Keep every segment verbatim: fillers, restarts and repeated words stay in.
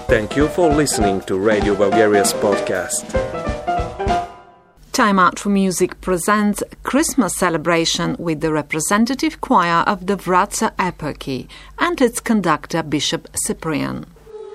Thank you for listening to Radio Bulgaria's podcast. Time Out for Music presents Christmas celebration with the representative choir of the Vratsa Eparchy and its conductor Bishop Cyprian.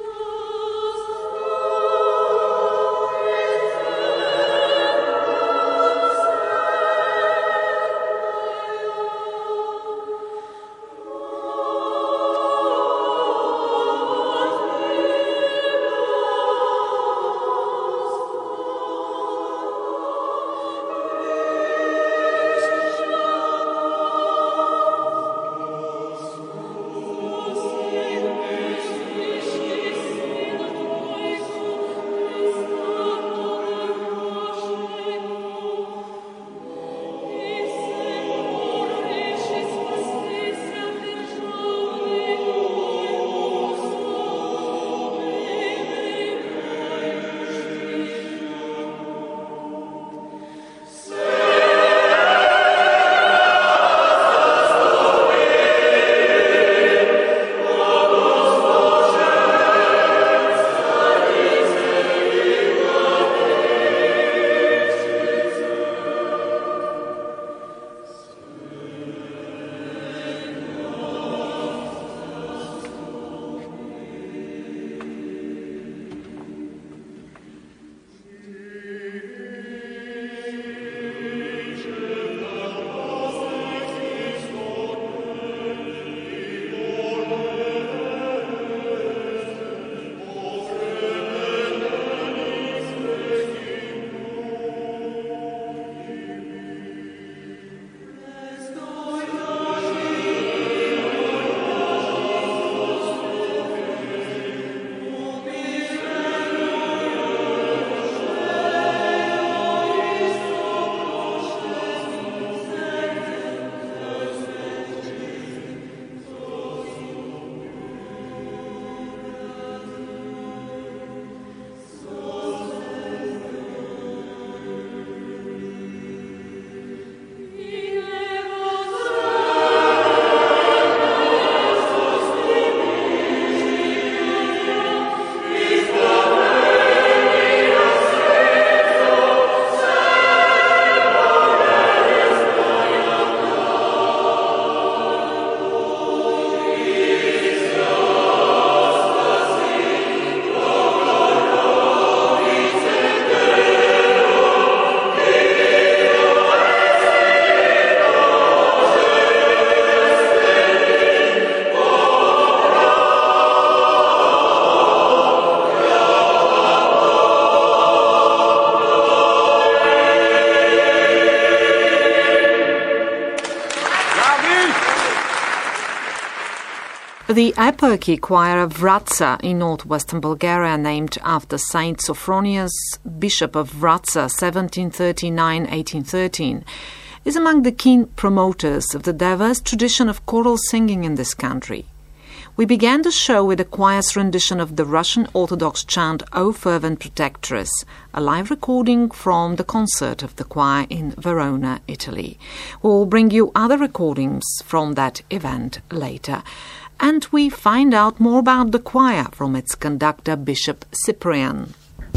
The Eparchy choir of Vratsa in northwestern Bulgaria, named after Saint Sophronius, Bishop of Vratsa, seventeen thirty-nine to eighteen thirteen, is among the keen promoters of the diverse tradition of choral singing in this country. We began the show with the choir's rendition of the Russian Orthodox chant O Fervent Protectress, a live recording from the concert of the choir in Verona, Italy. We will bring you other recordings from that event later. And we find out more about the choir from its conductor, Bishop Cyprian.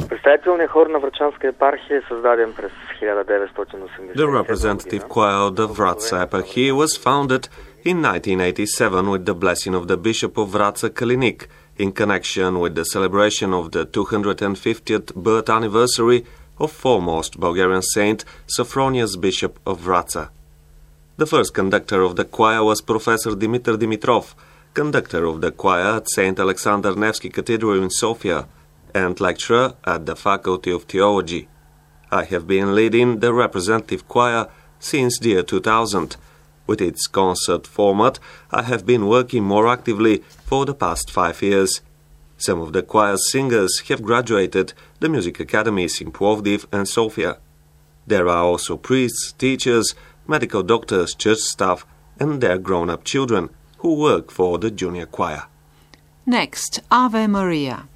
The representative choir of the Vratsa Eparchy was founded in nineteen eighty-seven with the blessing of the Bishop of Vratsa Kalinik in connection with the celebration of the two hundred fiftieth birth anniversary of foremost Bulgarian saint Sophronius, Bishop of Vratsa. The first conductor of the choir was Professor Dimitar Dimitrov, conductor of the choir at Saint Alexander Nevsky Cathedral in Sofia, and lecturer at the Faculty of Theology. I have been leading the representative choir since the year two thousand. With its concert format, I have been working more actively for the past five years. Some of the choir's singers have graduated the music academies in Plovdiv and Sofia. There are also priests, teachers, medical doctors, church staff, and their grown-up children who work for the junior choir. Next, Ave Maria.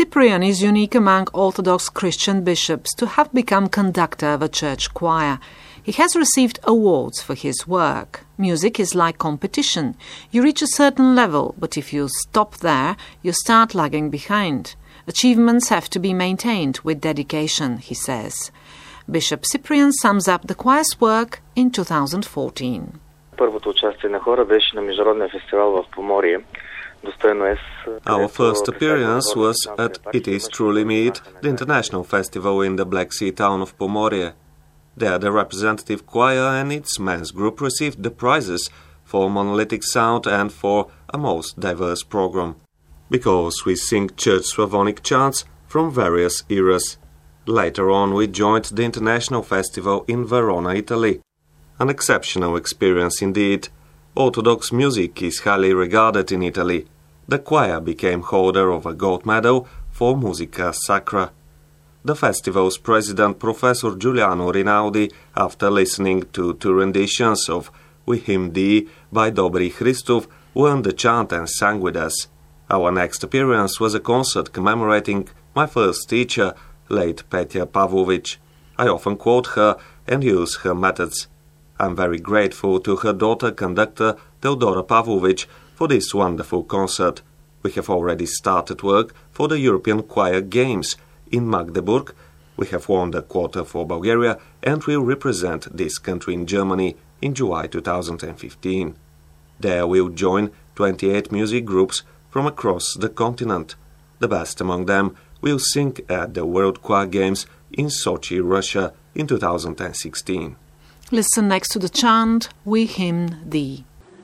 Cyprian is unique among Orthodox Christian bishops to have become conductor of a church choir. He has received awards for his work. Music is like competition. You reach a certain level, but if you stop there, you start lagging behind. Achievements have to be maintained with dedication, he says. Bishop Cyprian sums up the choir's work in two thousand fourteen. Първото участие на хора беше на международния фестивал в Поморие. Our first appearance was at It Is Truly Mead, the international festival in the Black Sea town of Pomorie. There the representative choir and its men's group received the prizes for monolithic sound and for a most diverse program. Because we sing church Slavonic chants from various eras. Later on we joined the international festival in Verona, Italy. An exceptional experience indeed. Orthodox music is highly regarded in Italy. The choir became holder of a gold medal for Musica Sacra. The festival's president, Professor Giuliano Rinaldi, after listening to two renditions of We Hymn Thee by Dobry Christov, learned the chant and sang with us. Our next appearance was a concert commemorating my first teacher, late Petya Pavlovich. I often quote her and use her methods. I'm very grateful to her daughter conductor Teodora Pavlovich for this wonderful concert. We have already started work for the European Choir Games in Magdeburg. We have won the quota for Bulgaria and will represent this country in Germany in July two thousand fifteen. There we'll join twenty-eight music groups from across the continent. The best among them will sing at the World Choir Games in Sochi, Russia in two thousand sixteen. Listen next to the chant, We Hymn Thee.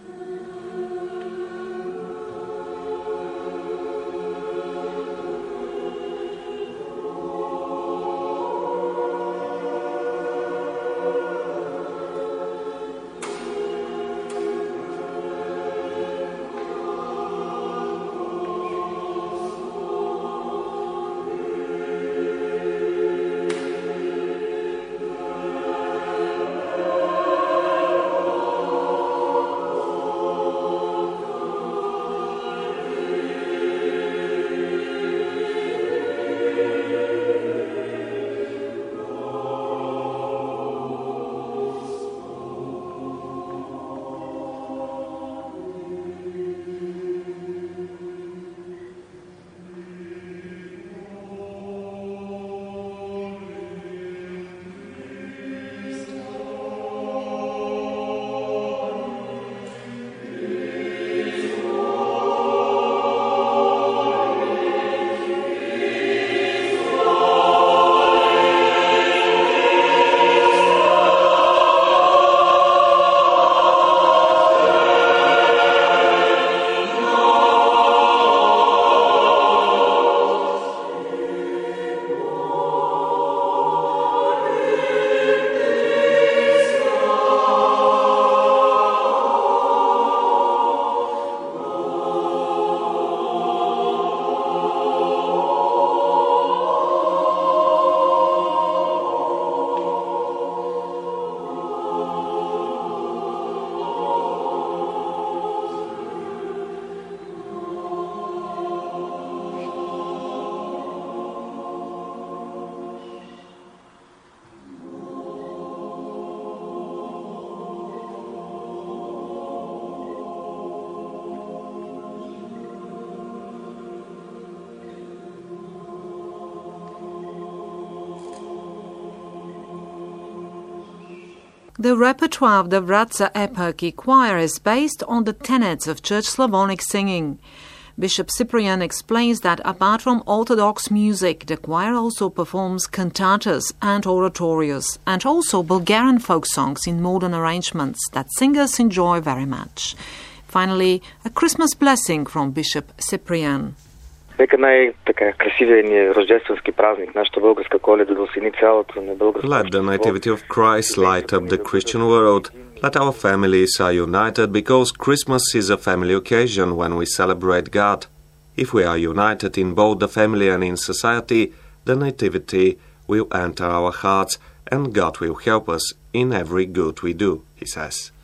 The repertoire of the Vratsa Eparchy Choir is based on the tenets of Church Slavonic singing. Bishop Cyprian explains that apart from Orthodox music, the choir also performs cantatas and oratorios, and also Bulgarian folk songs in modern arrangements that singers enjoy very much. Finally, a Christmas blessing from Bishop Cyprian. Нека най-така красивия ни рождественски празник, нашата българска Коледа, да осени цялото на българското. Let the nativity of Christ light up the Christian world. Let our families are united, because Christmas is a family occasion when we celebrate God. If we are united in both the family and in society, the nativity will enter our hearts and God will help us in every good we do, he says.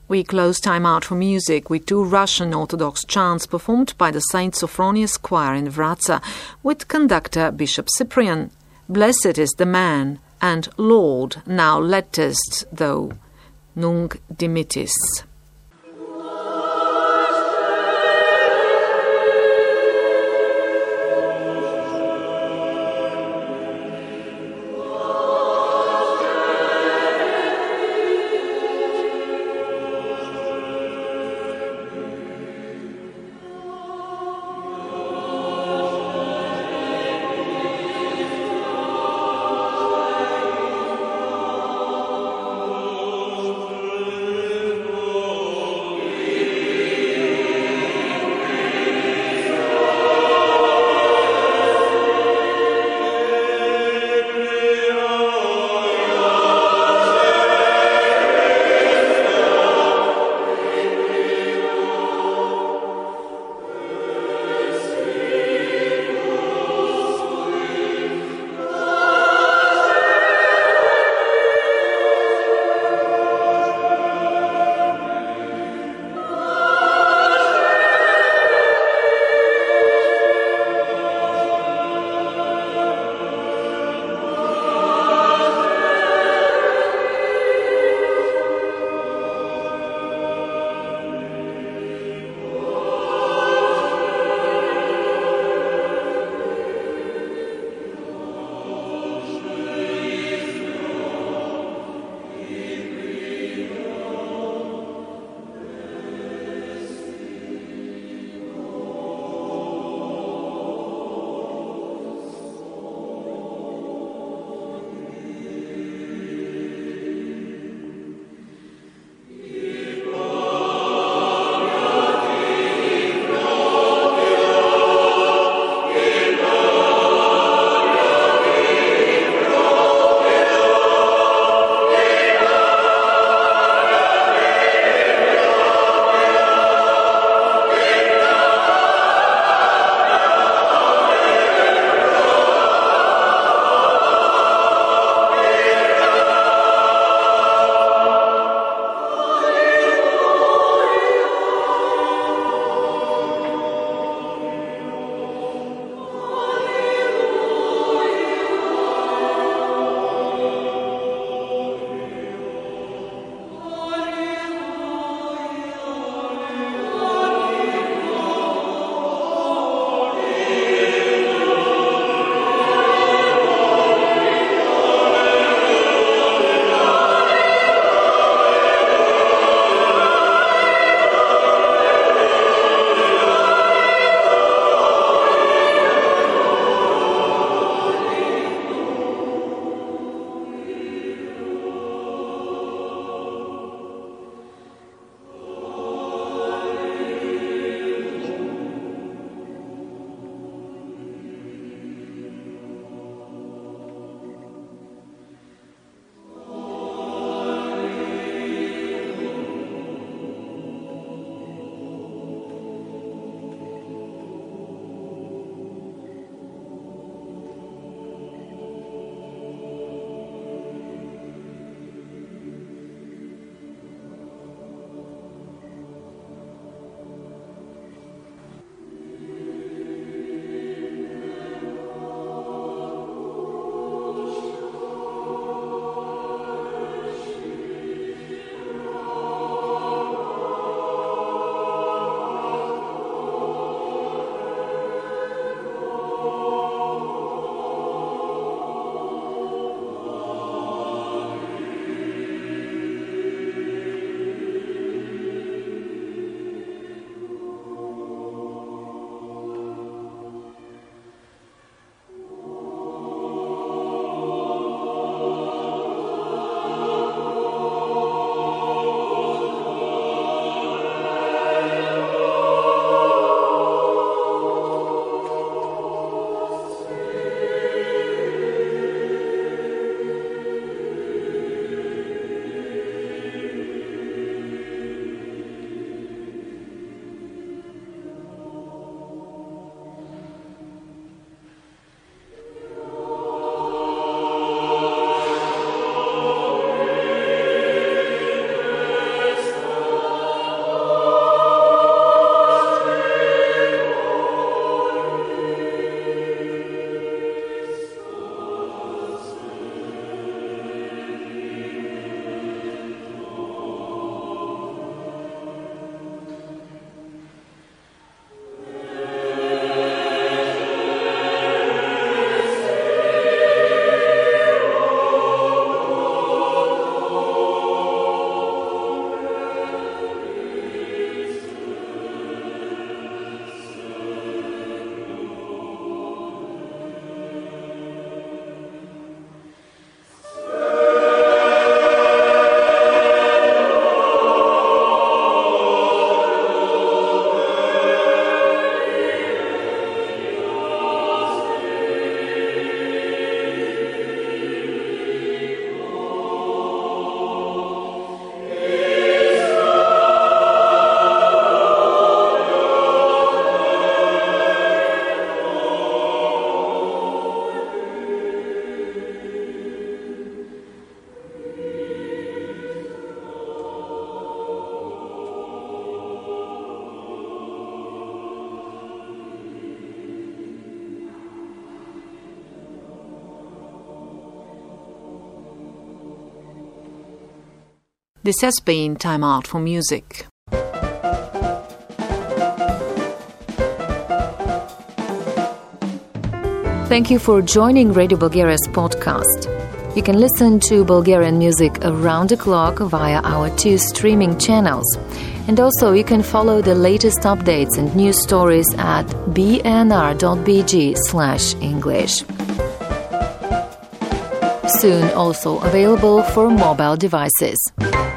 We close Time Out for Music with two Russian Orthodox chants performed by the Saint Sophronius Choir in Vratsa with conductor Bishop Cyprian. Blessed is the man, and Lord, now lettest thou, nunc dimittis. Oh This has been Time Out for Music. Thank you for joining Radio Bulgaria's podcast. You can listen to Bulgarian music around the clock via our two streaming channels. And also you can follow the latest updates and news stories at b n r dot b g slash English. Soon also available for mobile devices.